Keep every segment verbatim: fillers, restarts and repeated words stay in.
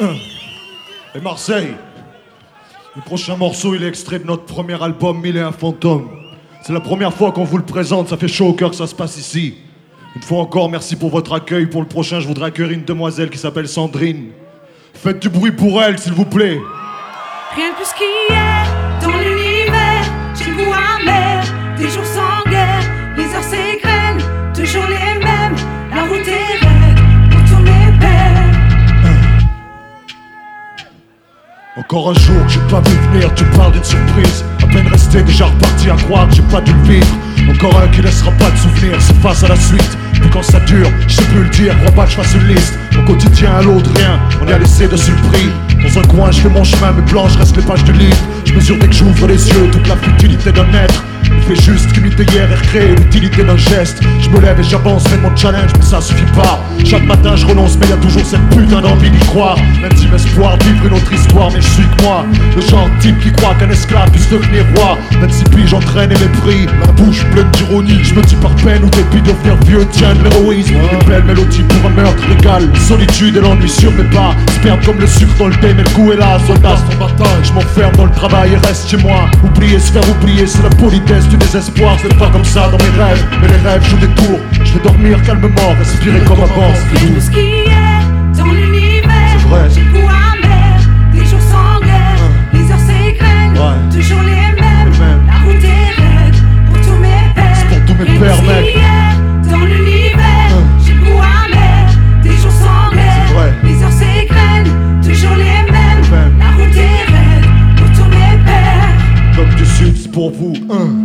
Et Marseille, le prochain morceau, il est extrait de notre premier album, Mille et un fantômes. C'est la première fois qu'on vous le présente, ça fait chaud au cœur que ça se passe ici. Une fois encore, merci pour votre accueil. Pour le prochain, je voudrais accueillir une demoiselle qui s'appelle Sandrine. Faites du bruit pour elle, s'il vous plaît. Rien de plus qu'hier, dans l'univers, j'ai le goût amer, des jours sans guerre, les heures s'égrènent, toujours les mêmes, la route est raide, pour tous mes pères. Encore un jour que j'ai pas vu venir, tu parles d'une surprise. À peine resté, déjà reparti à croire que j'ai pas dû le vivre. Encore un qui laissera pas de souvenirs, c'est face à la suite. Puis quand ça dure, je sais plus le dire, crois pas que je fasse une liste. Au quotidien à l'autre, rien, on y a laissé dessus le prix. Dans un coin, je fais mon chemin, mes planches restent les pages du livre. Je mesure dès que j'ouvre les yeux toute la futilité d'un être. Il fait juste qu'imiter hier et recréer l'utilité d'un geste. Je me lève et j'avance, fais mon challenge, mais ça suffit pas. Chaque matin je renonce, mais y a toujours cette putain d'envie d'y croire. L'intime espoir de vivre une autre histoire, mais je suis que moi. Le genre de type qui croit qu'un esclave puisse devenir roi. vingt-six piges entraîne et mépris, la bouche pleine d'ironie. Je me dis par peine ou dépit de devenir vieux, tiens de l'héroïsme. Une belle mélodie pour un meurtre légal. Solitude et l'ennui sur mes pas. Se perdre comme le sucre dans le thé, mais le goût est là, soldat son bataille. Je m'enferme dans le travail et reste chez moi. Oublier, se faire oublier, c'est la politesse du désespoir. C'est pas comme ça dans mes rêves, mais les rêves jouent des tours. Je vais dormir calmement, respirer comme avant. Rien de plus qu'hier, dans l'univers, C'est vrai. j'ai le goût amer, des jours sans guerre, les heures s'égrènent, Ouais. toujours les mêmes, Les mêmes. la route est raide, pour tous mes pères. C'est pour tous mes Rien de pères, plus mec. qu'hier, dans l'univers, j'ai le goût amer, des jours sans guerre, C'est vrai. les heures s'égrènent, toujours les mêmes, Les mêmes. la route est raide, pour tous mes pères. Comme du sud, c'est pour vous, hein.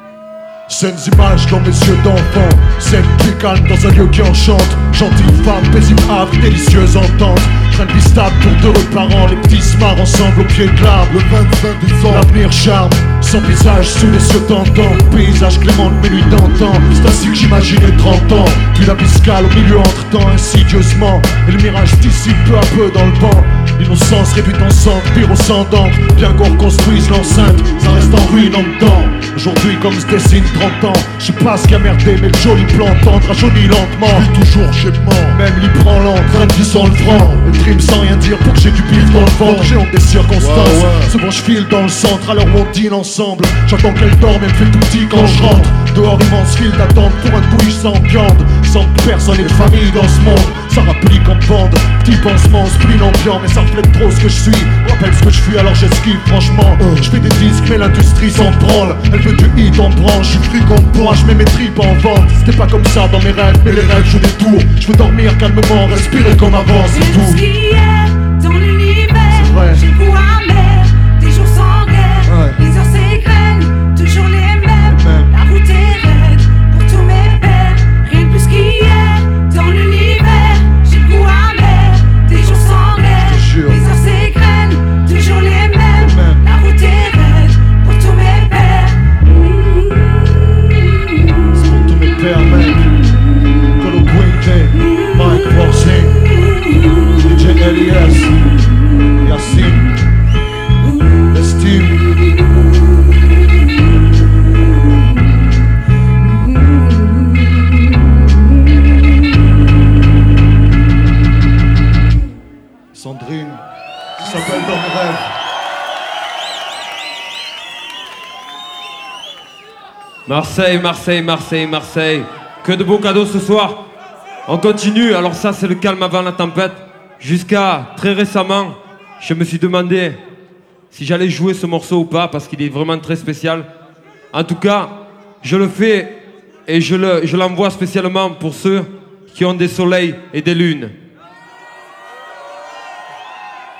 Saines images dans mes yeux d'enfant. Scène plus calme dans un lieu qui enchante. Gentille femme, paisible âme, délicieuse entente. Train de vie stable pour deux reparents. Les petits se marrent ensemble au pied de l'arbre. Le vingt-cinq décembre, l'avenir charme. Sans visage sous les cieux tentants. Paysage clément de mes nuits d'antan. C'est ainsi que j'imaginais trente ans. Puis la biscale au milieu entre-temps insidieusement. Et le mirage dissipe peu à peu dans le vent. L'innocence réduite en sang, pire au sang d'encre. Bien qu'on reconstruise l'enceinte, ça reste en ruine en dedans. Aujourd'hui comme se dessine trente ans. Je sais pas ce qui a merdé, mais le joli plan tendre rajeunit lentement. Je vis toujours chez moi, même libre en lente, train de vie sans le franc. Le trim sans rien dire pour que j'ai du bif dans le ventre. J'ai honte des circonstances, Ouais, ouais. souvent je file dans le centre. Alors on dîne ensemble, j'attends qu'elle dorme et me fait tout petit quand je rentre. Dehors immense file d'attente pour un couille sans viande. Sans que personne ait de famille dans ce monde. Ça rapplique en bande, petit pansement, spleen ambiant. Mais ça reflète trop ce que je suis, rappelle ce que je suis alors j'esquive franchement. Je fais des disques mais l'industrie s'en branle. Elle veut du hit en branche, je suis fric en bois, je mets mes tripes en vente. C'était pas comme ça dans mes rêves, mais les rêves jouent des tours. Je veux dormir calmement, respirer comme avant, c'est Rien de tout. plus qu'hier, dans l'univers, C'est vrai. j'ai le goût amer, des jours sans guerre, Ouais. les heures s'égrènent, toujours les mêmes, Les mêmes. la route est raide, pour tous mes pères. Rien de plus qu'hier, dans l'univers, j'ai le goût amer, des jours sans guerre, Je te jure. les heures s'égrènent, toujours les mêmes, Les mêmes. la route est raide, pour tous mes pères. C'est pour tous mes pères, mec. Colo Quinte, Mike Forcing, D J Elias, Yacine, Steve. Sandrine, qui s'appelle dans mes rêves. Marseille, Marseille, Marseille, Marseille. Que de beaux cadeaux ce soir. On continue, alors ça c'est le calme avant la tempête. Jusqu'à très récemment, je me suis demandé si j'allais jouer ce morceau ou pas, parce qu'il est vraiment très spécial. En tout cas, je le fais et je le, je l'envoie spécialement pour ceux qui ont des soleils et des lunes.